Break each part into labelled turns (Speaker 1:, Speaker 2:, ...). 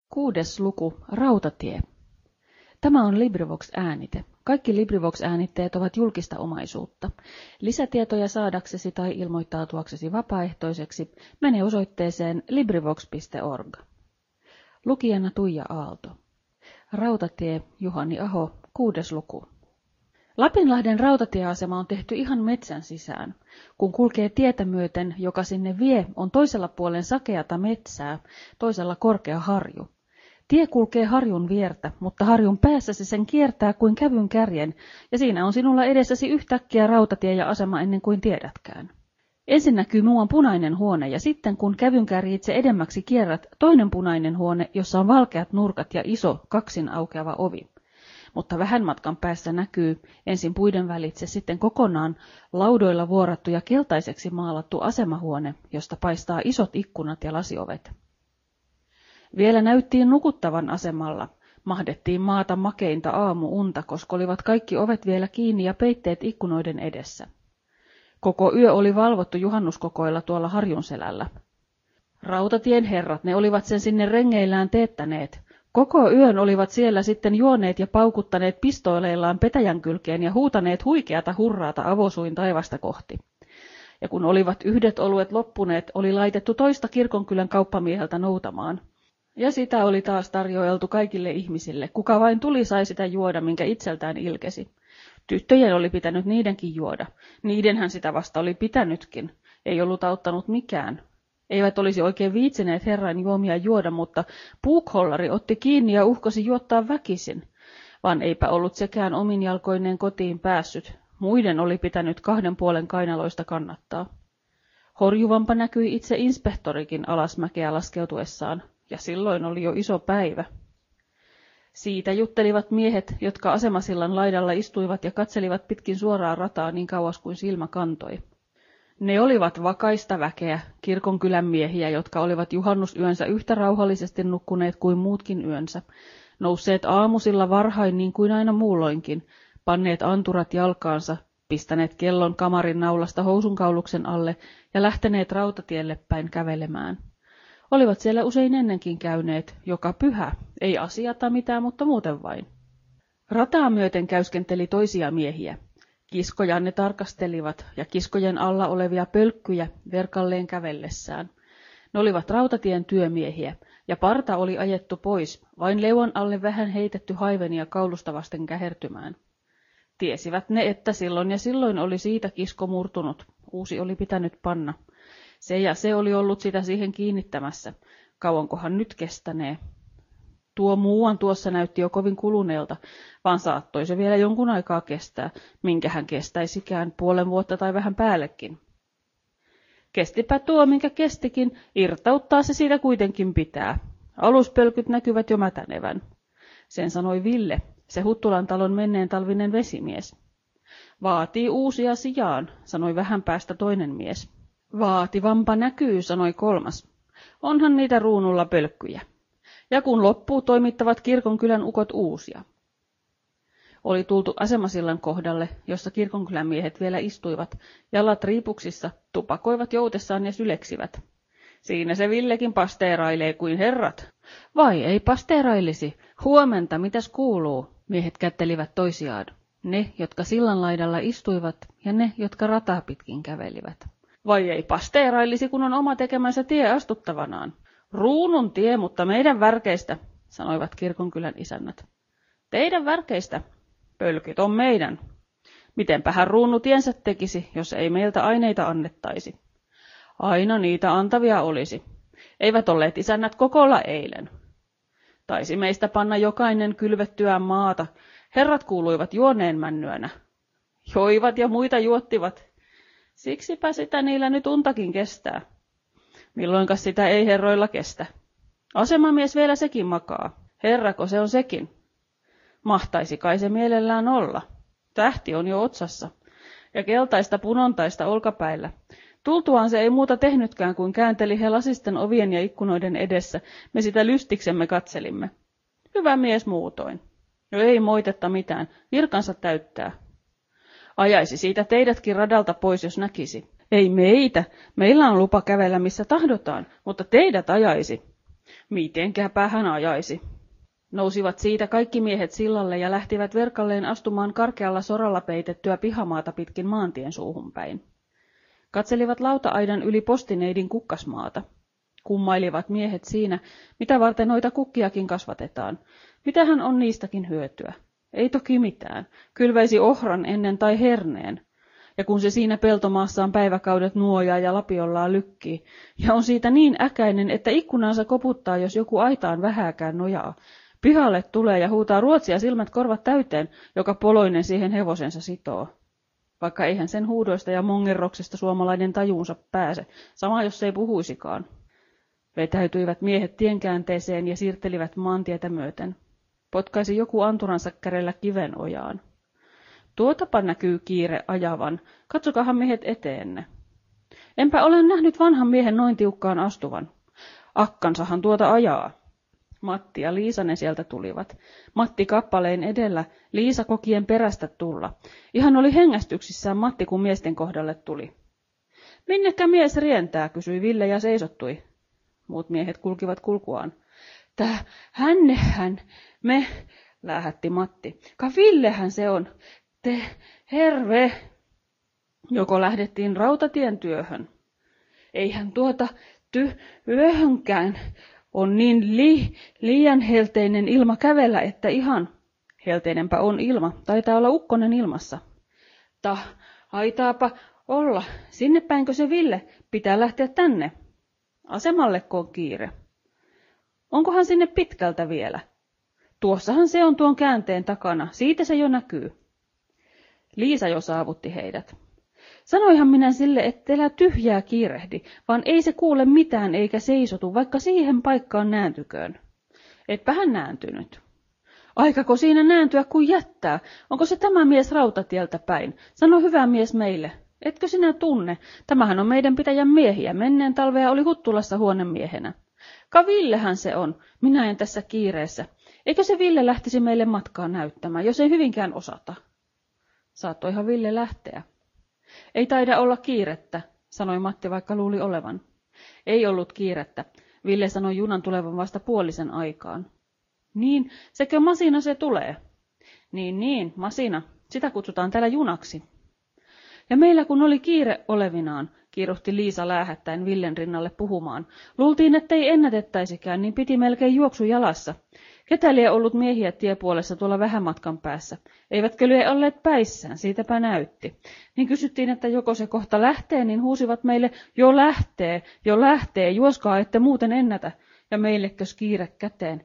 Speaker 1: 6. luku, Rautatie. Tämä on LibriVox-äänite. Kaikki LibriVox-äänitteet ovat julkista omaisuutta. Lisätietoja saadaksesi tai ilmoittautuaksesi vapaaehtoiseksi mene osoitteeseen LibriVox.org. Lukijana Tuija Aalto. Rautatie, Juhani Aho, 6. luku. Lapinlahden rautatieasema on tehty ihan metsän sisään. Kun kulkee tietä myöten, joka sinne vie, on toisella puolen sakeata metsää, toisella korkea harju. Tie kulkee harjun viertä, mutta harjun päässä se sen kiertää kuin kävyn kärjen, ja siinä on sinulla edessäsi yhtäkkiä rautatie ja asema ennen kuin tiedätkään. Ensin näkyy muuan punainen huone, ja sitten kun kävyn kärjitse edemmäksi kierrät, toinen punainen huone, jossa on valkeat nurkat ja iso kaksin aukeava ovi. Mutta vähän matkan päässä näkyy, ensin puiden välitse, sitten kokonaan laudoilla vuorattu ja keltaiseksi maalattu asemahuone, josta paistaa isot ikkunat ja lasiovet. Vielä näyttiin nukuttavan asemalla. Mahdettiin maata makeinta aamuunta, koska olivat kaikki ovet vielä kiinni ja peitteet ikkunoiden edessä. Koko yö oli valvottu juhannuskokoilla tuolla harjun selällä. Rautatien herrat, ne olivat sen sinne rengeillään teettäneet. Koko yön olivat siellä sitten juoneet ja paukuttaneet pistoileillaan petäjän kylkeen ja huutaneet huikeata hurraata avosuin taivasta kohti. Ja kun olivat yhdet oluet loppuneet, oli laitettu toista kirkonkylän kauppamieheltä noutamaan. Ja sitä oli taas tarjoiltu kaikille ihmisille, kuka vain tuli sai sitä juoda, minkä itseltään ilkesi. Tyttöjen oli pitänyt niidenkin juoda. Niidenhän sitä vasta oli pitänytkin. Ei ollut auttanut mikään. Eivät olisi oikein viitsineet herran juomia juoda, mutta puukhollari otti kiinni ja uhkosi juottaa väkisin. Vaan eipä ollut sekään omin jalkoineen kotiin päässyt. Muiden oli pitänyt 2 puolen kainaloista kannattaa. Horjuvampa näkyi itse inspektorikin alasmäkeä laskeutuessaan, ja silloin oli jo iso päivä. Siitä juttelivat miehet, jotka asemasillan laidalla istuivat ja katselivat pitkin suoraa rataa niin kauas kuin silmä kantoi. Ne olivat vakaista väkeä, kirkonkylän miehiä, jotka olivat juhannusyönsä yhtä rauhallisesti nukkuneet kuin muutkin yönsä, nousseet aamusilla varhain niin kuin aina muulloinkin, panneet anturat jalkaansa, pistäneet kellon kamarin naulasta housunkauluksen alle ja lähteneet rautatielle päin kävelemään. Olivat siellä usein ennenkin käyneet, joka pyhä, ei asiata mitään, mutta muuten vain. Rataa myöten käyskenteli toisia miehiä. Kiskoja ne tarkastelivat ja kiskojen alla olevia pölkkyjä verkalleen kävellessään. Ne olivat rautatien työmiehiä, ja parta oli ajettu pois, vain leuan alle vähän heitetty haivenia kaulusta vasten kähertymään. Tiesivät ne, että silloin ja silloin oli siitä kisko murtunut, uusi oli pitänyt panna. Se oli ollut sitä siihen kiinnittämässä. Kauankohan nyt kestänee? Tuo muuan tuossa näytti jo kovin kuluneelta, vaan saattoi se vielä jonkun aikaa kestää, minkä hän kestäisikään 5 vuotta tai vähän päällekin. Kestipä tuo, minkä kestikin, irtauttaa se siitä kuitenkin pitää. Aluspölkyt näkyvät jo mätänevän. Sen sanoi Ville, se Huttulan talon menneen talvinen vesimies. Vaatii uusia sijaan, sanoi vähän päästä toinen mies. Vaativampa näkyy, sanoi 3. Onhan niitä ruunulla pölkkyjä. Ja kun loppuu, toimittavat kirkonkylän ukot uusia. Oli tultu asemasillan kohdalle, jossa kirkonkylän miehet vielä istuivat, jalat riipuksissa, tupakoivat joutessaan ja syleksivät. Siinä se Villekin pasteerailee kuin herrat. Vai ei pasteerailisi? Huomenta, mitäs kuuluu? Miehet kättelivät toisiaan. Ne, jotka sillan laidalla istuivat, ja ne, jotka rataa pitkin kävelivät. Vai ei pasteerailisi, kun on oma tekemänsä tie astuttavanaan? Ruunun tie, mutta meidän värkeistä, sanoivat kirkonkylän isännät. Teidän värkeistä? Pölkyt on meidän. Mitenpähän ruunu tiensä tekisi, jos ei meiltä aineita annettaisi? Aina niitä antavia olisi. Eivät olleet isännät kokolla eilen. Taisi meistä panna jokainen kylvettyään maata. Herrat kuuluivat juoneen männyönä. Joivat ja muita juottivat. Siksipä sitä niillä nyt untakin kestää. Milloinkas sitä ei herroilla kestä? Asemamies vielä sekin makaa. Herrako se on sekin? Mahtaisi kai se mielellään olla. Tähti on jo otsassa. Ja keltaista punontaista olkapäillä. Tultuaan se ei muuta tehnytkään kuin käänteli he lasisten ovien ja ikkunoiden edessä. Me sitä lystiksemme katselimme. Hyvä mies muutoin. Jo ei moitetta mitään. Virkansa täyttää. Ajaisi siitä teidätkin radalta pois, jos näkisi. Ei meitä. Meillä on lupa kävellä missä tahdotaan, mutta teidät ajaisi. Mitenkäpä hän ajaisi. Nousivat siitä kaikki miehet sillalle ja lähtivät verkalleen astumaan karkealla soralla peitettyä pihamaata pitkin maantien suuhun päin. Katselivat lauta-aidan yli postineidin kukkasmaata. Kummailivat miehet siinä, mitä varten noita kukkiakin kasvatetaan. Mitähän on niistäkin hyötyä? Ei toki mitään. Kylväisi ohran ennen tai herneen. Ja kun se siinä peltomaassaan päiväkaudet nuojaa ja lapiollaan lykkii, ja on siitä niin äkäinen, että ikkunansa koputtaa, jos joku aitaan vähääkään nojaa. Pihalle tulee ja huutaa ruotsia silmät korvat täyteen, joka poloinen siihen hevosensa sitoo. Vaikka eihän sen huudoista ja mongerroksesta suomalainen tajuunsa pääse, sama jos ei puhuisikaan. Vetäytyivät miehet tienkäänteeseen ja siirtelivät maantietä myöten. Potkaisi joku anturansa kärellä kiven ojaan. Tuotapa näkyy kiire ajavan, katsokahan miehet eteenne. Enpä ole nähnyt vanhan miehen noin tiukkaan astuvan. Akkansahan tuota ajaa. Matti ja Liisa ne sieltä tulivat. Matti kappaleen edellä, Liisa kokien perästä tulla. Ihan oli hengästyksissään Matti, kun miesten kohdalle tuli. Minnekä mies rientää, kysyi Ville ja seisottui. Muut miehet kulkivat kulkuaan. Hännehän, me, läähätti Matti. Ka Villehän se on. Te, herve. Joko lähdettiin rautatien työhön. Eihän yöhönkään. On niin liian helteinen ilma kävellä, että ihan helteinenpä on ilma. Taitaa olla ukkonen ilmassa. Haitaapa olla. Sinne päinkö se Ville? Pitää lähteä tänne. Asemalleko on kiire? Onkohan sinne pitkältä vielä? Tuossahan se on tuon käänteen takana. Siitä se jo näkyy. Liisa jo saavutti heidät. Sanoihan minä sille, ettei tyhjää kiirehdi, vaan ei se kuule mitään eikä seisotu, vaikka siihen paikkaan nääntyköön. Etpä hän nääntynyt. Aikako siinä nääntyä kuin jättää? Onko se tämä mies rautatieltä päin? Sano hyvä mies meille. Etkö sinä tunne? Tämähän on meidän pitäjän miehiä. Menneen talvea oli Huttulassa huonemiehenä. Ka Villehän se on. Minä en tässä kiireessä. Eikö se Ville lähtisi meille matkaa näyttämään, jos ei hyvinkään osata? Saattoihan Ville lähteä. Ei taida olla kiirettä, sanoi Matti, vaikka luuli olevan. Ei ollut kiirettä. Ville sanoi junan tulevan vasta puolisen aikaan. Niin, sekö masina se tulee? Niin, masina. Sitä kutsutaan täällä junaksi. Ja meillä kun oli kiire olevinaan, kiiruhti Liisa läähättäen Villen rinnalle puhumaan. Luultiin, ettei ennätettäisikään, niin piti melkein juoksu jalassa. Ketä lie ollut miehiä tiepuolessa tuolla vähän matkan päässä? Eivätkö lie olleet päissään, siitäpä näytti. Niin kysyttiin, että joko se kohta lähtee, niin huusivat meille, jo lähtee, juoskaa, ette muuten ennätä. Ja meillekös kiire käteen.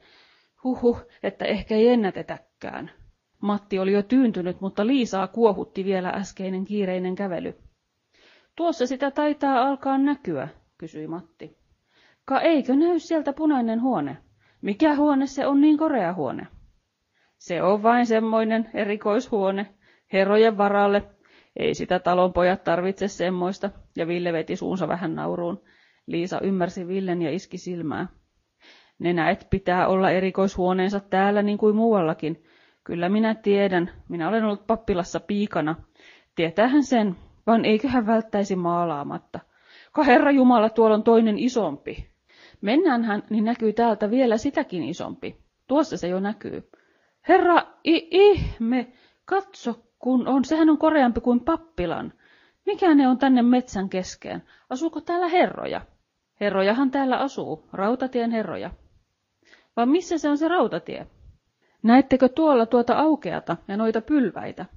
Speaker 1: Että ehkä ei ennätetäkään. Matti oli jo tyyntynyt, mutta Liisaa kuohutti vielä äskeinen kiireinen kävely. Tuossa sitä taitaa alkaa näkyä, kysyi Matti. Ka eikö näy sieltä punainen huone? Mikä huone se on niin korea huone? Se on vain semmoinen erikoishuone, herrojen varalle. Ei sitä talonpojat tarvitse semmoista, ja Ville veti suunsa vähän nauruun. Liisa ymmärsi Villen ja iski silmää. Ne näet pitää olla erikoishuoneensa täällä niin kuin muuallakin. Kyllä minä tiedän, minä olen ollut pappilassa piikana. Tietäähän sen, vaan eiköhän välttäisi maalaamatta. Ka Herra Jumala, tuolla on toinen isompi. Mennäänhän, niin näkyy täältä vielä sitäkin isompi. Tuossa se jo näkyy. Herra, ihme, katso, kun on, sehän on koreampi kuin pappilan. Mikä ne on tänne metsän keskeen? Asuuko täällä herroja? Herrojahan täällä asuu, rautatien herroja. Vai missä se on se rautatie? Näettekö tuolla tuota aukeata ja noita pylväitä?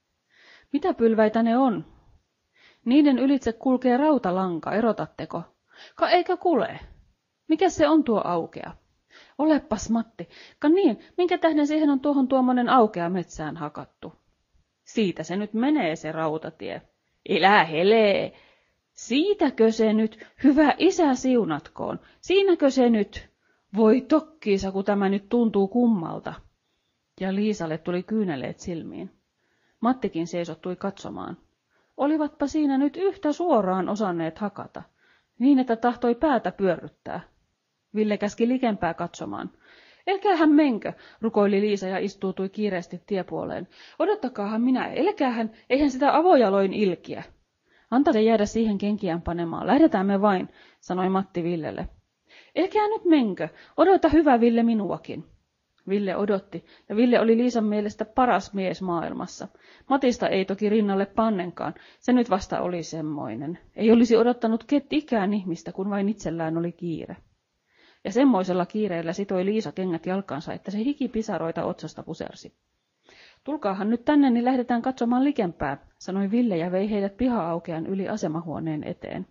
Speaker 1: Mitä pylväitä ne on? Niiden ylitse kulkee rautalanka, erotatteko? Ka eikö kule? Mikä se on tuo aukea? Olepas Matti, ka niin, minkä tähden siihen on tuohon tuommoinen aukea metsään hakattu? Siitä se nyt menee se rautatie. Elää helee! Siitäkö se nyt, hyvä isä siunatkoon, siinäkö se nyt? Voi tokkiisa, kun tämä nyt tuntuu kummalta. Ja Liisalle tuli kyyneleet silmiin. Mattikin seisottui katsomaan. Olivatpa siinä nyt yhtä suoraan osanneet hakata, niin että tahtoi päätä pyörryttää. Ville käski likempää katsomaan. Elkäähän menkö, rukoili Liisa ja istuutui kiireesti tiepuoleen. Odottakaahan minä, elkäähän, eihän sitä avojaloin ilkiä. Anta se jäädä siihen kenkiään panemaan, lähdetään me vain, sanoi Matti Villelle. Elkää nyt menkö, odota hyvä Ville minuakin. Ville odotti, ja Ville oli Liisan mielestä paras mies maailmassa. Matista ei toki rinnalle pannenkaan, se nyt vasta oli semmoinen. Ei olisi odottanut ikään ihmistä, kun vain itsellään oli kiire. Ja semmoisella kiireellä sitoi Liisa kengät jalkaansa, että se hikipisaroita otsasta pusersi. Tulkaahan nyt tänne, niin lähdetään katsomaan likempää, sanoi Ville ja vei heidät piha-aukean yli asemahuoneen eteen.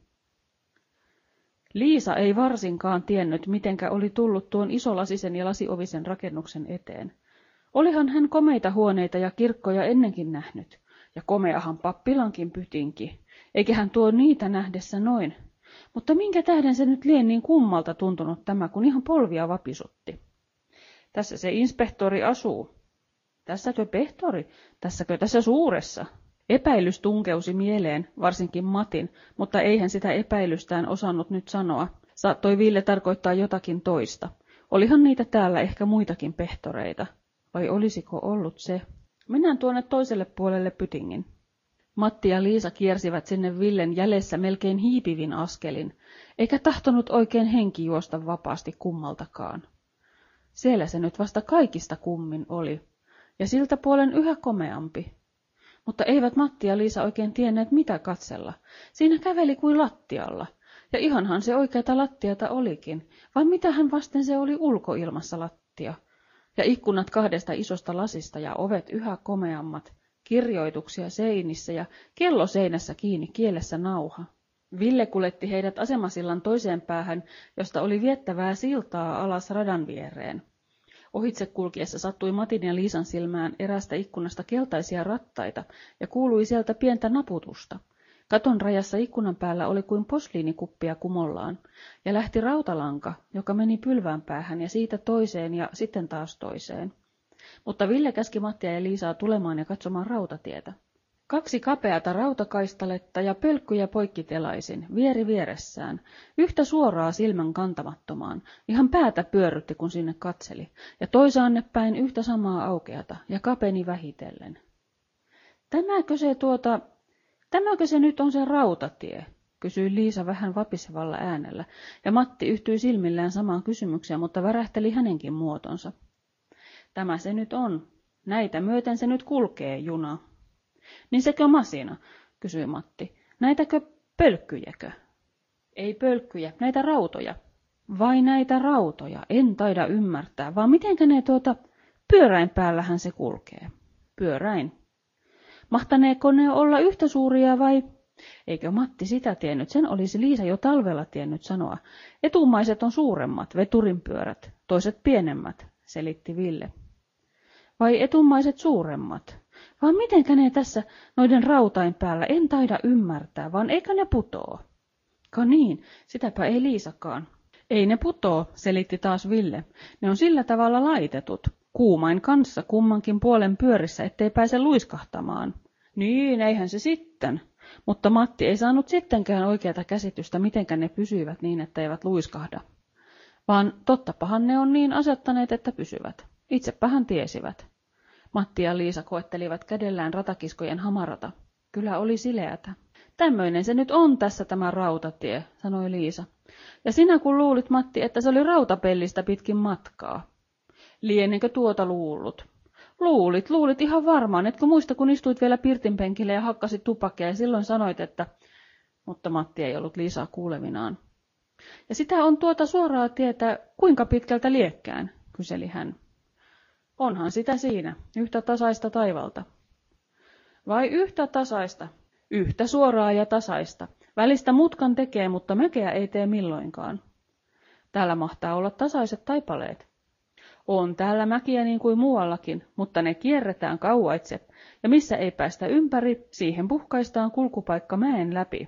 Speaker 1: Liisa ei varsinkaan tiennyt, mitenkä oli tullut tuon isolasisen ja lasiovisen rakennuksen eteen. Olihan hän komeita huoneita ja kirkkoja ennenkin nähnyt, ja komeahan pappilankin pytinki, eikä hän tuo niitä nähdessä noin. Mutta minkä tähden se nyt lie niin kummalta tuntunut tämä, kun ihan polvia vapisutti? Tässä se inspektori asuu. Tässäkö pehtori? Tässäkö tässä suuressa? Epäilys tunkeusi mieleen, varsinkin Matin, mutta eihän sitä epäilystään osannut nyt sanoa. Saattoi Ville tarkoittaa jotakin toista. Olihan niitä täällä ehkä muitakin pehtoreita. Vai olisiko ollut se? Mennään tuonne toiselle puolelle pytingin. Matti ja Liisa kiersivät sinne Villen jäljessä melkein hiipivin askelin, eikä tahtonut oikein henki juosta vapaasti kummaltakaan. Siellä se nyt vasta kaikista kummin oli, ja siltä puolen yhä komeampi. Mutta eivät Matti ja Liisa oikein tienneet mitä katsella. Siinä käveli kuin lattialla, ja ihanhan se oikeata lattiata olikin, vaan mitähän vasten se oli ulkoilmassa lattia. Ja ikkunat kahdesta isosta lasista ja ovet yhä komeammat, kirjoituksia seinissä ja kello seinässä kiinni, kielessä nauha. Ville kuljetti heidät asemasillan toiseen päähän, josta oli viettävää siltaa alas radan viereen. Ohitse kulkiessa sattui Matin ja Liisan silmään erästä ikkunasta keltaisia rattaita ja kuului sieltä pientä naputusta. Katon rajassa ikkunan päällä oli kuin posliinikuppia kumollaan, ja lähti rautalanka, joka meni pylvään päähän ja siitä toiseen ja sitten taas toiseen. Mutta Ville käski Mattia ja Liisaa tulemaan ja katsomaan rautatietä. 2 kapeata rautakaistaletta ja pölkkyjä poikkitelaisin, vieri vieressään, yhtä suoraa silmän kantamattomaan, ihan päätä pyörrytti kun sinne katseli, ja toisaanne päin yhtä samaa aukeata, ja kapeni vähitellen. Tämäkö se nyt on se rautatie, kysyi Liisa vähän vapisevalla äänellä, ja Matti yhtyi silmillään samaan kysymykseen, mutta värähteli hänenkin muotonsa. Tämä se nyt on, näitä myöten se nyt kulkee, juna. Niin sekö masina, kysyi Matti. Näitäkö pölkkyjäkö? Ei pölkkyjä, näitä rautoja. Vai näitä rautoja, en taida ymmärtää, vaan mitenkä ne pyöräin päällähän se kulkee. Pyöräin. Mahtaneeko ne olla yhtä suuria vai? Eikö Matti sitä tiennyt, sen olisi Liisa jo talvella tiennyt sanoa. Etumaiset on suuremmat, veturinpyörät, toiset pienemmät, selitti Ville. Vai etumaiset suuremmat? Vaan mitenkä ne tässä noiden rautain päällä, en taida ymmärtää, vaan eikö ne putoo? Ka niin, sitäpä ei Liisakaan. Ei ne putoo, selitti taas Ville. Ne on sillä tavalla laitetut, kuumain kanssa kummankin puolen pyörissä, ettei pääse luiskahtamaan. Niin, eihän se sitten. Mutta Matti ei saanut sittenkään oikeata käsitystä, mitenkä ne pysyivät niin, että eivät luiskahda. Vaan tottapahan ne on niin asettaneet, että pysyvät. Itsepähän tiesivät. Matti ja Liisa koettelivat kädellään ratakiskojen hamarata. Kyllä oli sileätä. Tämmöinen se nyt on tässä tämä rautatie, sanoi Liisa. Ja sinä kun luulit, Matti, että se oli rautapellistä pitkin matkaa. Lienenkö tuota luullut? Luulit ihan varmaan, etkö muista kun istuit vielä pirtinpenkillä ja hakkasit tupakkia ja silloin sanoit, että... Mutta Matti ei ollut Liisaa kuulevinaan. Ja sitä on tuota suoraa tietä kuinka pitkältä liekkään, kyseli hän. Onhan sitä siinä, yhtä tasaista taivalta. Vai yhtä tasaista? Yhtä suoraa ja tasaista. Välistä mutkan tekee, mutta mäkeä ei tee milloinkaan. Täällä mahtaa olla tasaiset taipaleet. On täällä mäkiä niin kuin muuallakin, mutta ne kierretään kauaitse, ja missä ei päästä ympäri, siihen puhkaistaan kulkupaikka mäen läpi.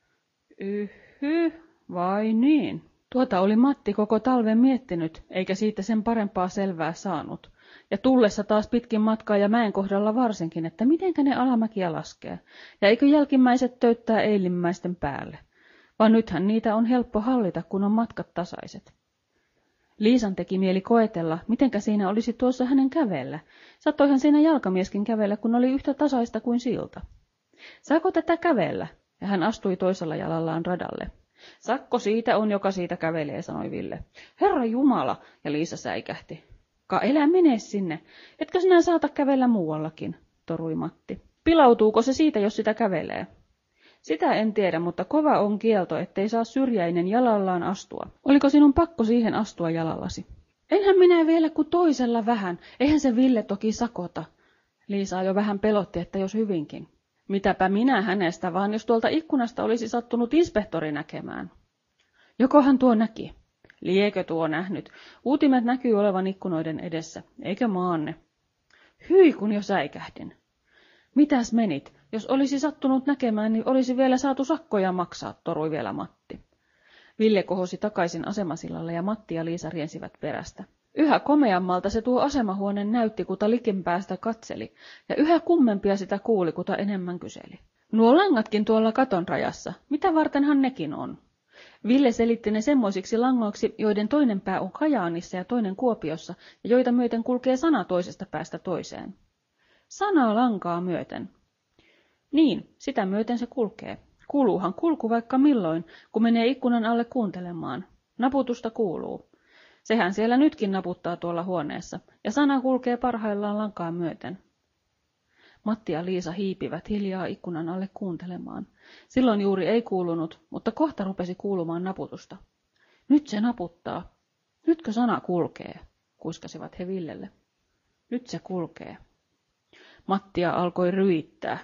Speaker 1: Vai niin? Tuota oli Matti koko talven miettinyt, eikä siitä sen parempaa selvää saanut. Ja tullessa taas pitkin matkaa ja mäen kohdalla varsinkin, että mitenkä ne alamäkiä laskee, ja eikö jälkimmäiset töyttää eilimmäisten päälle. Vaan nythän niitä on helppo hallita, kun on matkat tasaiset. Liisan teki mieli koetella, mitenkä siinä olisi tuossa hänen kävellä. Sattoihan siinä jalkamieskin kävellä, kun oli yhtä tasaista kuin silta. Saako tätä kävellä? Ja hän astui toisella jalallaan radalle. Sakko siitä on, joka siitä kävelee, sanoi Ville. Herra Jumala, ja Liisa säikähti. Elä mene sinne, etkö sinä saata kävellä muuallakin, torui Matti. Pilautuuko se siitä, jos sitä kävelee? Sitä en tiedä, mutta kova on kielto, ettei saa syrjäinen jalallaan astua. Oliko sinun pakko siihen astua jalallasi? Enhän minä vielä kuin toisella vähän, eihän se Ville toki sakota. Liisa jo vähän pelotti, että jos hyvinkin. Mitäpä minä hänestä, vaan jos tuolta ikkunasta olisi sattunut inspektori näkemään. Jokohan tuo näki? Liekö tuo nähnyt? Uutimet näkyy olevan ikkunoiden edessä, eikö maanne? Hyi, kun jo säikähdin. Mitäs menit? Jos olisi sattunut näkemään, niin olisi vielä saatu sakkoja maksaa, torui vielä Matti. Ville kohosi takaisin asemasillalle ja Matti ja Liisa riensivät perästä. Yhä komeammalta se tuo asemahuone näytti, kuta likinpäästä katseli, ja yhä kummempia sitä kuuli, kuta enemmän kyseli. Nuo langatkin tuolla katon rajassa, mitä vartenhan nekin on? Ville selitti ne semmoisiksi langoiksi, joiden toinen pää on Kajaanissa ja toinen Kuopiossa, ja joita myöten kulkee sana toisesta päästä toiseen. Sanaa lankaa myöten. Niin, sitä myöten se kulkee. Kuuluuhan kulku vaikka milloin, kun menee ikkunan alle kuuntelemaan. Naputusta kuuluu. Sehän siellä nytkin naputtaa tuolla huoneessa, ja sana kulkee parhaillaan lankaa myöten. Matti ja Liisa hiipivät hiljaa ikkunan alle kuuntelemaan. Silloin juuri ei kuulunut, mutta kohta rupesi kuulumaan naputusta. Nyt se naputtaa. Nytkö sana kulkee, kuiskasivat he Villelle. Nyt se kulkee. Mattia alkoi ryittää.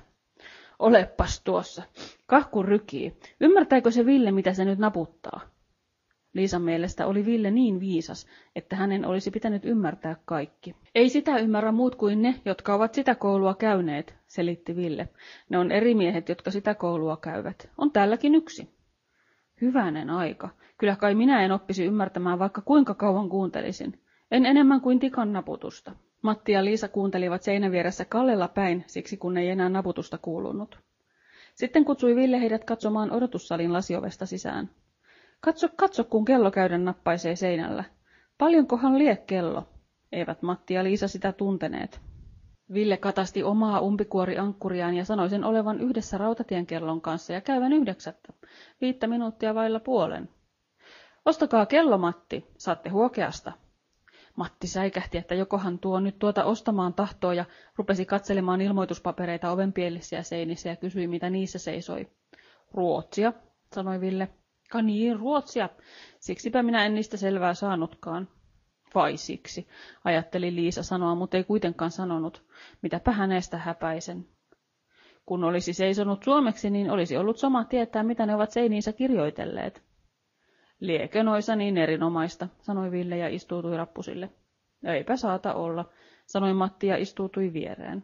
Speaker 1: Olepas tuossa. Kahku rykii. Ymmärtääkö se Ville, mitä se nyt naputtaa? Liisan mielestä oli Ville niin viisas, että hänen olisi pitänyt ymmärtää kaikki. Ei sitä ymmärrä muut kuin ne, jotka ovat sitä koulua käyneet, selitti Ville. Ne on eri miehet, jotka sitä koulua käyvät. On täälläkin yksi. Hyvänen aika. Kyllä kai minä en oppisi ymmärtämään, vaikka kuinka kauan kuuntelisin. En enemmän kuin tikan naputusta. Matti ja Liisa kuuntelivat seinävieressä kallella päin, siksi kun ei enää naputusta kuulunut. Sitten kutsui Ville heidät katsomaan odotussalin lasiovesta sisään. Katso, katso, kun kello käydän nappaisee seinällä. Paljonkohan lie kello? Eivät Matti ja Liisa sitä tunteneet. Ville katasti omaa umpikuoriankkuriaan ja sanoi sen olevan yhdessä rautatien kellon kanssa ja käyvän 9, 5 minuuttia vailla puolen. Ostakaa kello, Matti, saatte huokeasta. Matti säikähti, että jokohan tuo nyt tuota ostamaan tahtoo ja rupesi katselemaan ilmoituspapereita ovenpielissä ja seinissä ja kysyi, mitä niissä seisoi. Ruotsia, sanoi Ville. Niin, Ruotsia. Siksipä minä en niistä selvää saanutkaan. Vai siksi, ajatteli Liisa sanoa, mutta ei kuitenkaan sanonut. Mitäpä hänestä häpäisen. Kun olisi seisonut suomeksi, niin olisi ollut sama tietää, mitä ne ovat seiniinsä kirjoitelleet. Liekö noissa niin erinomaista, sanoi Ville ja istuutui rappusille. Eipä saata olla, sanoi Matti ja istuutui viereen.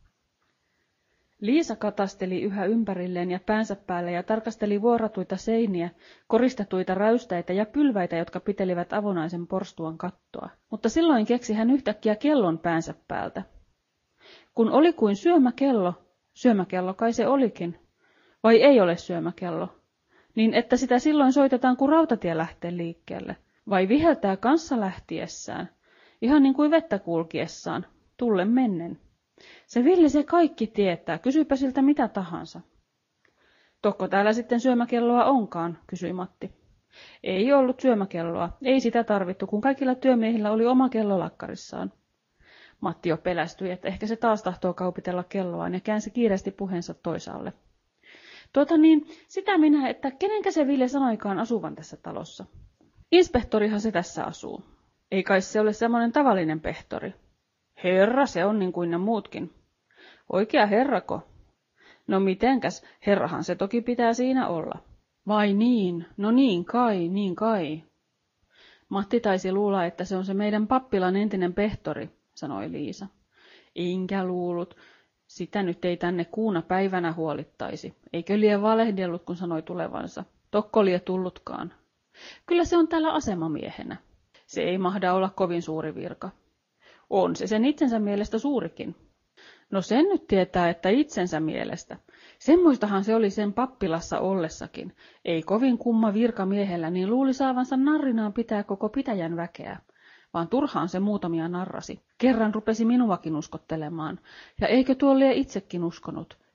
Speaker 1: Liisa katasteli yhä ympärilleen ja päänsä päälle ja tarkasteli vuoratuita seiniä, koristetuita räystäitä ja pylväitä, jotka pitelivät avonaisen porstuan kattoa. Mutta silloin keksi hän yhtäkkiä kellon päänsä päältä. Kun oli kuin syömäkello kai se olikin. Vai ei ole syömäkello? Niin että sitä silloin soitetaan, kun rautatie lähtee liikkeelle. Vai viheltää kanssa lähtiessään, ihan niin kuin vettä kulkiessaan, tullen mennen. Se Ville se kaikki tietää, kysypä siltä mitä tahansa. Tokko täällä sitten syömäkelloa onkaan, kysyi Matti. Ei ollut syömäkelloa, ei sitä tarvittu, kun kaikilla työmiehillä oli oma kello lakkarissaan. Matti jo pelästyi, että ehkä se taas tahtoo kaupitella kelloaan ja käänsi kiireesti puheensa toisaalle. Sitä minä, että kenenkä se Ville sanoikaan asuvan tässä talossa. Inspektorihan se tässä asuu. Ei kai se ole semmoinen tavallinen pehtori. Herra se on niin kuin ne muutkin. Oikea herrako? No mitenkäs, herrahan se toki pitää siinä olla. Vai niin, no niin kai. Matti taisi luulla, että se on se meidän pappilan entinen pehtori, sanoi Liisa. Enkä luullut. Sitä nyt ei tänne kuuna päivänä huolittaisi. Eikö lie valehdellut, kun sanoi tulevansa? Tokko lie tullutkaan. Kyllä se on täällä asemamiehenä. Se ei mahda olla kovin suuri virka. On se sen itsensä mielestä suurikin. No sen nyt tietää, että itsensä mielestä. Semmoistahan se oli sen pappilassa ollessakin. Ei kovin kumma virkamiehellä, niin luuli saavansa narrinaan pitää koko pitäjän väkeä. Vaan turhaan se muutamia narrasi. Kerran rupesi minuakin uskottelemaan. Ja eikö tuo lie itsekin uskonut?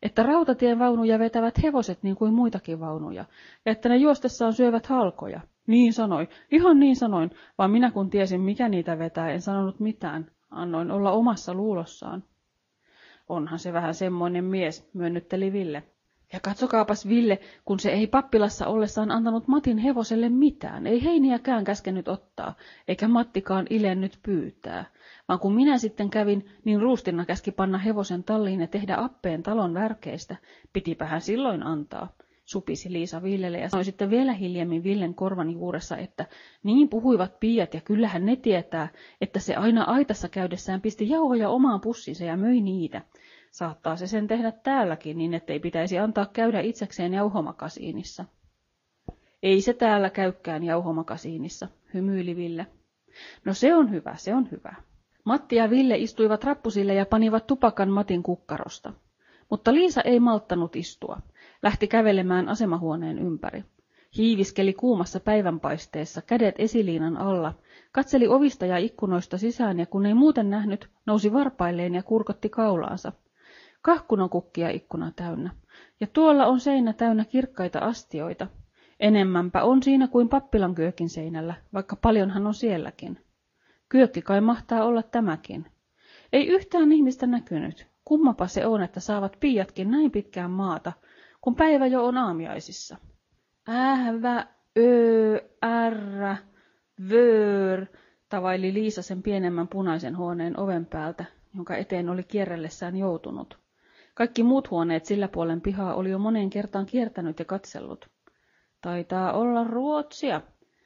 Speaker 1: että rautatien vaunuja vetävät hevoset niin kuin muitakin vaunuja, ja että ne juostessaan syövät halkoja. Niin sanoin, ihan niin sanoin, vaan minä kun tiesin mikä niitä vetää, en sanonut mitään, annoin olla omassa luulossaan. Onhan se vähän semmoinen mies, myönnytteli Ville. Ja katsokaapas Ville, kun se ei pappilassa ollessaan antanut Matin hevoselle mitään, ei heiniäkään käskenyt ottaa, eikä Mattikaan ilennyt pyytää. Vaan kun minä sitten kävin, niin Ruustinna käski panna hevosen talliin ja tehdä appeen talon värkeistä. Pitipä hän silloin antaa, supisi Liisa Villelle ja sanoi sitten vielä hiljemmin Villen korvan juuressa, että niin puhuivat piiat ja kyllähän ne tietää, että se aina aitassa käydessään pisti jauhoja omaan pussinsa ja möi niitä. Saattaa se sen tehdä täälläkin niin, ettei pitäisi antaa käydä itsekseen jauhomakasiinissa. Ei se täällä käykään jauhomakasiinissa, hymyili Ville. No se on hyvä, se on hyvä. Matti ja Ville istuivat rappusille ja panivat tupakan Matin kukkarosta. Mutta Liisa ei malttanut istua. Lähti kävelemään asemahuoneen ympäri. Hiiviskeli kuumassa päivänpaisteessa, kädet esiliinan alla, katseli ovista ja ikkunoista sisään ja kun ei muuten nähnyt, nousi varpailleen ja kurkotti kaulaansa. Kahkunokukkia ikkuna täynnä, ja tuolla on seinä täynnä kirkkaita astioita. Enemmänpä on siinä kuin pappilan kyökin seinällä, vaikka paljonhan on sielläkin. Kyökki kai mahtaa olla tämäkin. Ei yhtään ihmistä näkynyt. Kummapa se on, että saavat piiatkin näin pitkään maata, kun päivä jo on aamiaisissa. Ähvä, ärrä, vöör, tavaili Liisa sen pienemmän punaisen huoneen oven päältä, jonka eteen oli kierrellessään joutunut. Kaikki muut huoneet sillä puolen pihaa oli jo moneen kertaan kiertänyt ja katsellut. Taitaa olla ruotsia.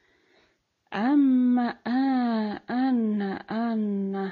Speaker 1: Ämmä, ännä, ännä,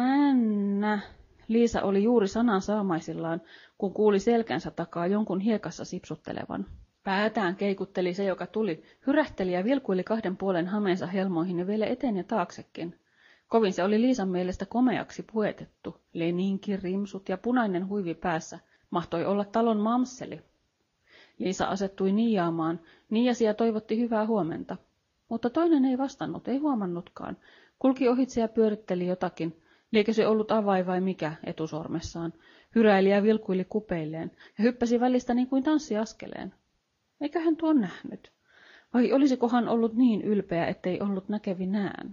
Speaker 1: männä. Liisa oli juuri sanan saamaisillaan, kun kuuli selkänsä takaa jonkun hiekassa sipsuttelevan. Päätään keikutteli se, joka tuli, hyrähteli ja vilkuili kahden puolen hameensa helmoihin ja vielä eteen ja taaksekin. Kovin se oli Liisan mielestä komeaksi puetettu. Leninki, rimsut ja punainen huivi päässä. Mahtoi olla talon mamseli. Liisa asettui niiaamaan. Niiasi ja toivotti hyvää huomenta. Mutta toinen ei vastannut, ei huomannutkaan. Kulki ohitse ja pyöritteli jotakin. Liekö se ollut avain vai mikä etusormessaan. Hyräili ja vilkuili kupeilleen ja hyppäsi välistä niin kuin tanssiaskeleen. Eikä hän tuon nähnyt. Vai olisikohan ollut niin ylpeä, ettei ollut näkevinään?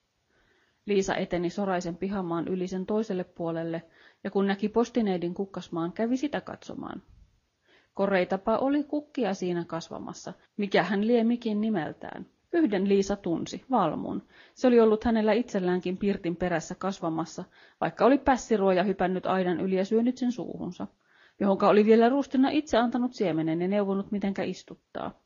Speaker 1: Liisa eteni Soraisen pihamaan yli sen toiselle puolelle, ja kun näki postineidin kukkasmaan, kävi sitä katsomaan. Koreitapa oli kukkia siinä kasvamassa, mikä hän lie mikin nimeltään. Yhden Liisa tunsi, Valmun. Se oli ollut hänellä itselläänkin pirtin perässä kasvamassa, vaikka oli pässiruoja hypännyt aidan yli ja syönyt sen suuhunsa, johonka oli vielä Ruustinna itse antanut siemenen ja neuvonut mitenkä istuttaa.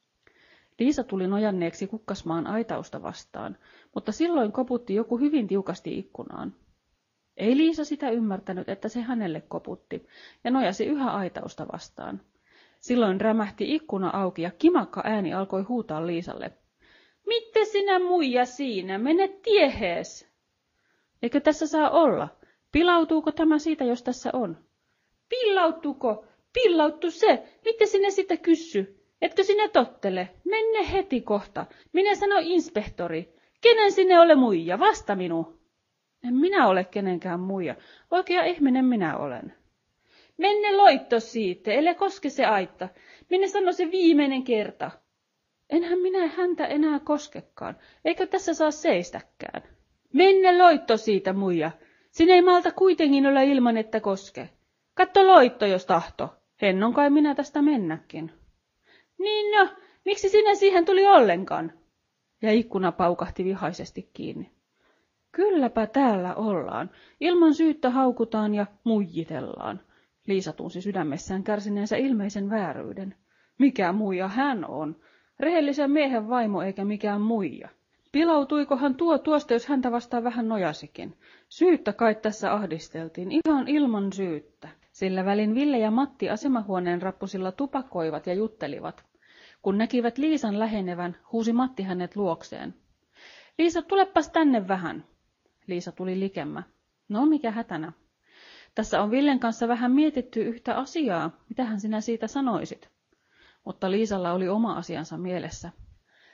Speaker 1: Liisa tuli nojanneeksi kukkasmaan aitausta vastaan, mutta silloin koputti joku hyvin tiukasti ikkunaan. Ei Liisa sitä ymmärtänyt, että se hänelle koputti, ja nojasi yhä aitausta vastaan. Silloin rämähti ikkuna auki ja kimakka ääni alkoi huutaa Liisalle. Mitte sinä muija siinä, mene tiehees! Eikö tässä saa olla? Pilautuuko tämä siitä, jos tässä on? Pillauttuko? Pillauttu se! Mitte sinä sitä kyssy? Etkö sinä tottele? Menne heti kohta. Minä sano inspektori. Kenen sinne ole muija? Vasta minu. En minä ole kenenkään muija. Oikea ihminen minä olen. Menne loitto siitä, ellei koske se aitta. Minä sano se viimeinen kerta. Enhän minä häntä enää koskekaan. Eikö tässä saa seistäkään? Menne loitto siitä, muija. Sinä ei malta kuitenkin olla ilman, että koske. Katso loitto, jos tahto. Hennon kai minä tästä mennäkin. Niin no, miksi sinä siihen tuli ollenkaan? Ja ikkuna paukahti vihaisesti kiinni. Kylläpä täällä ollaan. Ilman syyttä haukutaan ja muijitellaan. Liisa tunsi sydämessään kärsineensä ilmeisen vääryyden. Mikä muija hän on? Rehellisen miehen vaimo eikä mikään muija. Pilautuikohan tuosta, jos häntä vastaan vähän nojasikin? Syyttä kai tässä ahdisteltiin, ihan ilman syyttä. Sillä välin Ville ja Matti asemahuoneen rappusilla tupakoivat ja juttelivat. Kun näkivät Liisan lähenevän, huusi Matti hänet luokseen. Liisa, tulepas tänne vähän. Liisa tuli likemmä. No, mikä hätänä? Tässä on Villen kanssa vähän mietitty yhtä asiaa. Mitähän sinä siitä sanoisit? Mutta Liisalla oli oma asiansa mielessä.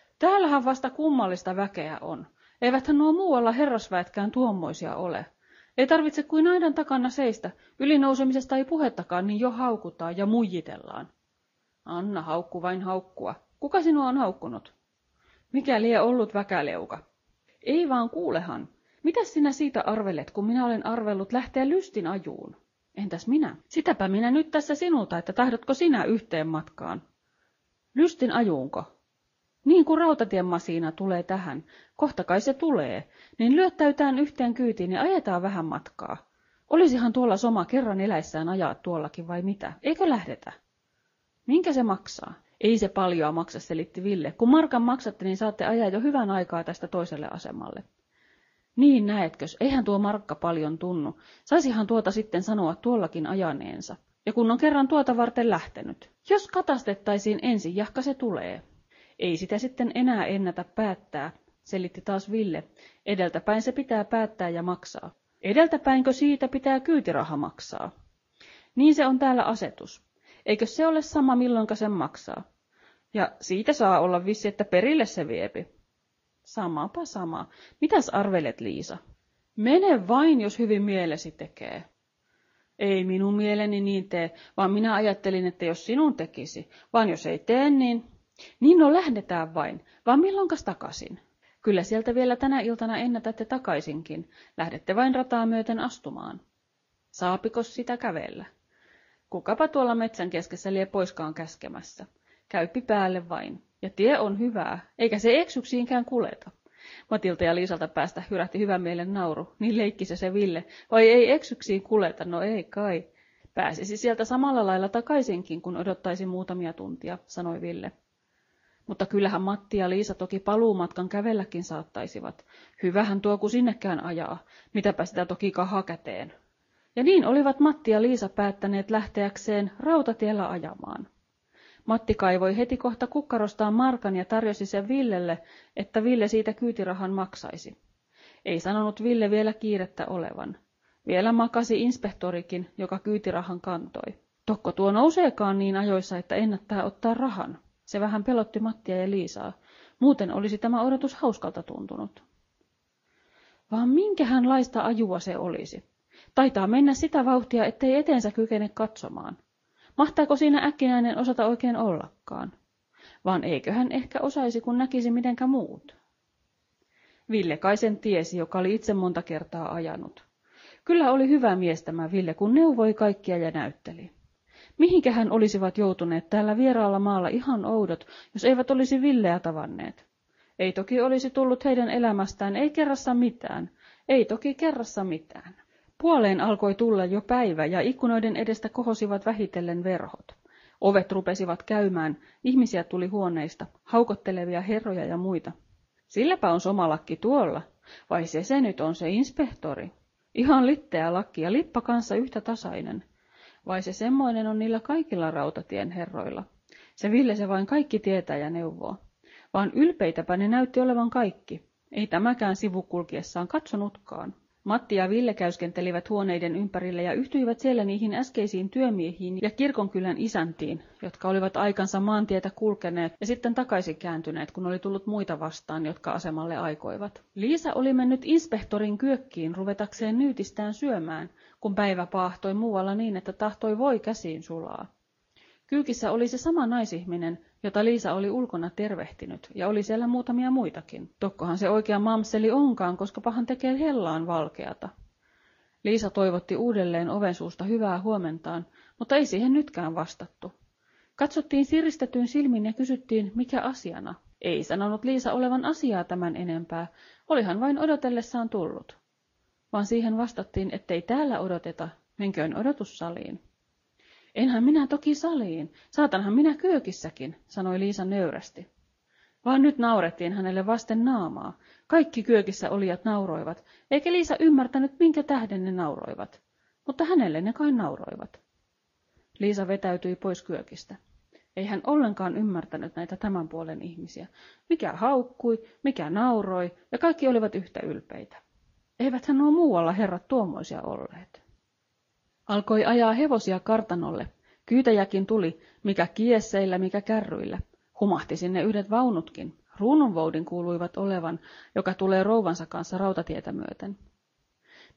Speaker 1: Täällähän vasta kummallista väkeä on. Eiväthän nuo muualla herrasväetkään tuommoisia ole. Ei tarvitse kuin aidan takana seistä, ylinousemisesta ei puhettakaan, niin jo haukutaan ja muijitellaan. Anna haukku vain haukkua. Kuka sinua on haukkunut? Mikä lie ollut väkäleuka? Ei vaan kuulehan. Mitäs sinä siitä arvelet, kun minä olen arvellut lähteä lystin ajuun? Entäs minä? Sitäpä minä nyt tässä sinulta, että tahdotko sinä yhteen matkaan? Lystin ajuunko? Niin kuin rautatiemasiina tulee tähän, kohta kai se tulee, niin lyöttäytään yhteen kyytiin ja ajetaan vähän matkaa. Olisihan tuolla Soma kerran eläissään ajaa tuollakin vai mitä? Eikö lähdetä? Minkä se maksaa? Ei se paljoa maksa, selitti Ville. Kun markan maksatte, niin saatte ajaa jo hyvän aikaa tästä toiselle asemalle. Niin näetkös, eihän tuo markka paljon tunnu. Saisihan tuota sitten sanoa tuollakin ajaneensa. Ja kun on kerran tuota varten lähtenyt. Jos katastettaisiin ensin, jahka se tulee. Ei sitä sitten enää ennätä päättää, selitti taas Ville. Edeltäpäin se pitää päättää ja maksaa. Edeltäpäinkö siitä pitää kyytiraha maksaa? Niin se on täällä asetus. Eikö se ole sama milloinka sen maksaa? Ja siitä saa olla vissi, että perille se viepi. Samapa sama. Mitäs arvelet, Liisa? Mene vain, jos hyvin mielesi tekee. Ei minun mieleni niin tee, vaan minä ajattelin, että jos sinun tekisi, vaan jos ei tee, niin... Niin no lähdetään vain, vaan milloinkas takaisin? Kyllä sieltä vielä tänä iltana ennätätte takaisinkin, lähdette vain rataa myöten astumaan. Saapikos sitä kävellä? Kukapa tuolla metsän keskessä lie poiskaan käskemässä. Käyppi päälle vain, ja tie on hyvää, eikä se eksyksiinkään kuleta. Matilta ja Liisalta päästä hyrähti hyvän mielen nauru, niin leikkisä se Ville, vai ei eksyksiin kuleta, no ei kai. Pääsisi sieltä samalla lailla takaisinkin, kun odottaisi muutamia tuntia, sanoi Ville. Mutta kyllähän Matti ja Liisa toki paluumatkan kävelläkin saattaisivat. Hyvähän tuo kun sinnekään ajaa, mitäpä sitä toki kaha käteen. Ja niin olivat Matti ja Liisa päättäneet lähteäkseen rautatiellä ajamaan. Matti kaivoi heti kohta kukkarostaan markan ja tarjosi sen Villelle, että Ville siitä kyytirahan maksaisi. Ei sanonut Ville vielä kiirettä olevan. Vielä makasi inspektorikin, joka kyytirahan kantoi. Tokko tuo nouseekaan niin ajoissa, että ennättää ottaa rahan. Se vähän pelotti Mattia ja Liisaa. Muuten olisi tämä odotus hauskalta tuntunut. Vaan minkähänlaista ajua se olisi? Taitaa mennä sitä vauhtia, ettei eteensä kykene katsomaan. Mahtaako siinä äkkinäinen osata oikein ollakaan? Vaan eiköhän ehkä osaisi, kun näkisi mitenkä muut. Ville kai sen tiesi, joka oli itse monta kertaa ajanut. Kyllä oli hyvä mies tämä Ville, kun neuvoi kaikkia ja näytteli. Mihinkähän olisivat joutuneet täällä vieraalla maalla ihan oudot, jos eivät olisi Villeä tavanneet? Ei toki olisi tullut heidän elämästään, ei kerrassa mitään. Ei toki kerrassa mitään. Puoleen alkoi tulla jo päivä ja ikkunoiden edestä kohosivat vähitellen verhot. Ovet rupesivat käymään, ihmisiä tuli huoneista, haukottelevia herroja ja muita. Silläpä on somalakki tuolla, vai se nyt on se inspektori? Ihan litteä lakki ja lippa kanssa yhtä tasainen. Vai se semmoinen on niillä kaikilla rautatien herroilla? Se Ville se vain kaikki tietää ja neuvoo. Vaan ylpeitäpä ne näytti olevan kaikki. Ei tämäkään sivukulkiessaan katsonutkaan. Matti ja Ville käyskentelivät huoneiden ympärille ja yhtyivät siellä niihin äskeisiin työmiehiin ja kirkonkylän isäntiin, jotka olivat aikansa maantietä kulkeneet ja sitten takaisin kääntyneet, kun oli tullut muita vastaan, jotka asemalle aikoivat. Liisa oli mennyt inspektorin kyökkiin ruvetakseen nyytistään syömään, kun päivä paahtoi muualla niin, että tahtoi voi käsiin sulaa. Kyykissä oli se sama naisihminen, jota Liisa oli ulkona tervehtinyt, ja oli siellä muutamia muitakin. Tokkohan se oikea mamseli onkaan, koska pahan tekee hellaan valkeata. Liisa toivotti uudelleen ovensuusta hyvää huomentaan, mutta ei siihen nytkään vastattu. Katsottiin siristetyin silmin ja kysyttiin, mikä asiana. Ei sanonut Liisa olevan asiaa tämän enempää, olihan vain odotellessaan tullut. Vaan siihen vastattiin, ettei täällä odoteta, menköön odotussaliin. Enhän minä toki saliin, saatanhan minä kyökissäkin, sanoi Liisa nöyrästi. Vaan nyt naurettiin hänelle vasten naamaa. Kaikki kyökissä olijat nauroivat, eikä Liisa ymmärtänyt, minkä tähden ne nauroivat. Mutta hänelle ne kai nauroivat. Liisa vetäytyi pois kyökistä. Ei hän ollenkaan ymmärtänyt näitä tämän puolen ihmisiä. Mikä haukkui, mikä nauroi, ja kaikki olivat yhtä ylpeitä. Eiväthän nuo muualla herrat tuommoisia olleet. Alkoi ajaa hevosia kartanolle. Kyytäjäkin tuli, mikä kiesseillä, mikä kärryillä. Humahti sinne yhdet vaunutkin. Kruununvoudin kuuluivat olevan, joka tulee rouvansa kanssa rautatietä myöten.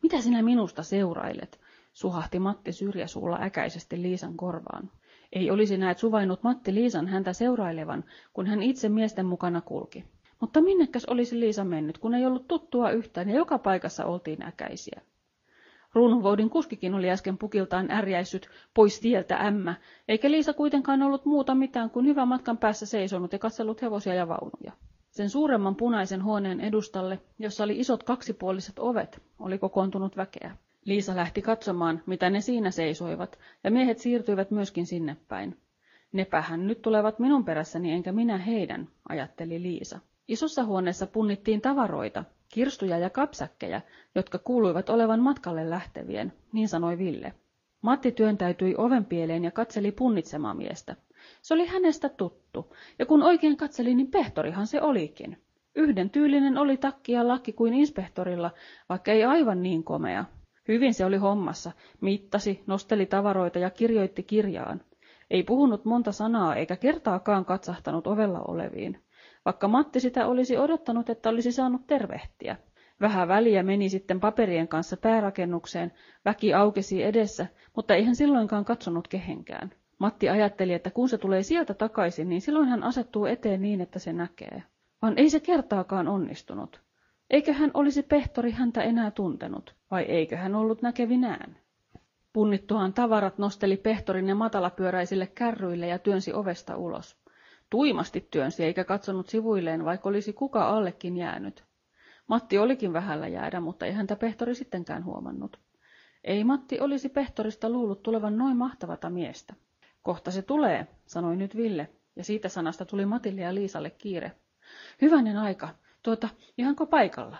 Speaker 1: Mitä sinä minusta seurailet? Suhahti Matti syrjäsuulla äkäisesti Liisan korvaan. Ei olisi näet suvainnut Matti Liisan häntä seurailevan, kun hän itse miesten mukana kulki. Mutta minnekäs olisi Liisa mennyt, kun ei ollut tuttua yhtään ja joka paikassa oltiin äkäisiä. Kruununvoudin kuskikin oli äsken pukiltaan ärjäissyt pois tieltä ämmä, eikä Liisa kuitenkaan ollut muuta mitään kuin hyvän matkan päässä seisonut ja katsellut hevosia ja vaunuja. Sen suuremman punaisen huoneen edustalle, jossa oli isot kaksipuoliset ovet, oli kokoontunut väkeä. Liisa lähti katsomaan, mitä ne siinä seisoivat, ja miehet siirtyivät myöskin sinne päin. Nepähän nyt tulevat minun perässäni enkä minä heidän, ajatteli Liisa. Isossa huoneessa punnittiin tavaroita, kirstuja ja kapsäkkejä, jotka kuuluivat olevan matkalle lähtevien, niin sanoi Ville. Matti työntäytyi ovenpieleen ja katseli punnitsemaa miestä. Se oli hänestä tuttu, ja kun oikein katseli, niin pehtorihan se olikin. Yhden tyylinen oli takki ja lakki kuin inspektorilla, vaikka ei aivan niin komea. Hyvin se oli hommassa, mittasi, nosteli tavaroita ja kirjoitti kirjaan. Ei puhunut monta sanaa eikä kertaakaan katsahtanut ovella oleviin. Vaikka Matti sitä olisi odottanut, että olisi saanut tervehtiä. Vähän väliä meni sitten paperien kanssa päärakennukseen, väki aukesi edessä, mutta ei hän silloinkaan katsonut kehenkään. Matti ajatteli, että kun se tulee sieltä takaisin, niin silloin hän asettuu eteen niin, että se näkee. Vaan ei se kertaakaan onnistunut. Eikö hän olisi pehtori häntä enää tuntenut, vai eikö hän ollut näkevinään? Punnittuaan tavarat nosteli pehtorin ja matalapyöräisille kärryille ja työnsi ovesta ulos. Tuimasti työnsi eikä katsonut sivuilleen, vaikka olisi kuka allekin jäänyt. Matti olikin vähällä jäädä, mutta ei häntä pehtori sittenkään huomannut. Ei Matti olisi pehtorista luullut tulevan noin mahtavata miestä. Kohta se tulee, sanoi nyt Ville, ja siitä sanasta tuli Matille ja Liisalle kiire. Hyvänen aika, ihanko paikalla?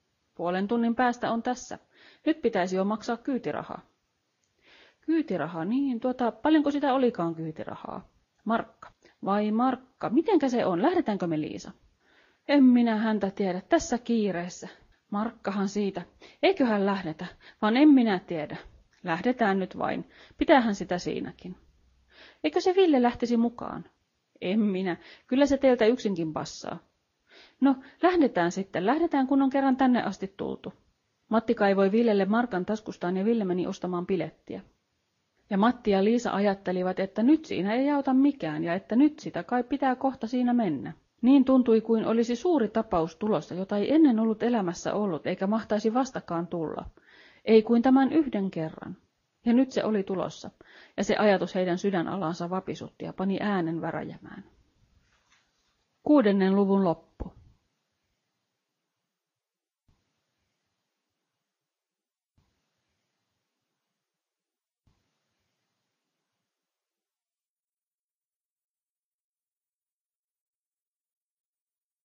Speaker 1: 0,5 tunnin päästä on tässä. Nyt pitäisi jo maksaa kyytirahaa. Kyytiraha, niin, paljonko sitä olikaan kyytirahaa? Markka. Vai Markka, mitenkä se on? Lähdetäänkö me, Liisa? En minä häntä tiedä, tässä kiireessä. Markkahan siitä. Eiköhän lähdetä, vaan en minä tiedä. Lähdetään nyt vain. Pitäähän sitä siinäkin. Eikö se Ville lähtisi mukaan? En minä. Kyllä se teiltä yksinkin passaa. No, lähdetään sitten. Lähdetään, kun on kerran tänne asti tultu. Matti kaivoi Villelle markan taskustaan ja Ville meni ostamaan pilettiä. Ja Matti ja Liisa ajattelivat, että nyt siinä ei auta mikään ja että nyt sitä kai pitää kohta siinä mennä. Niin tuntui kuin olisi suuri tapaus tulossa, jota ei ennen ollut elämässä ollut eikä mahtaisi vastakaan tulla. Ei kuin tämän yhden kerran. Ja nyt se oli tulossa, ja se ajatus heidän sydänalansa vapisutti ja pani äänen väräjämään. 6. luvun loppu.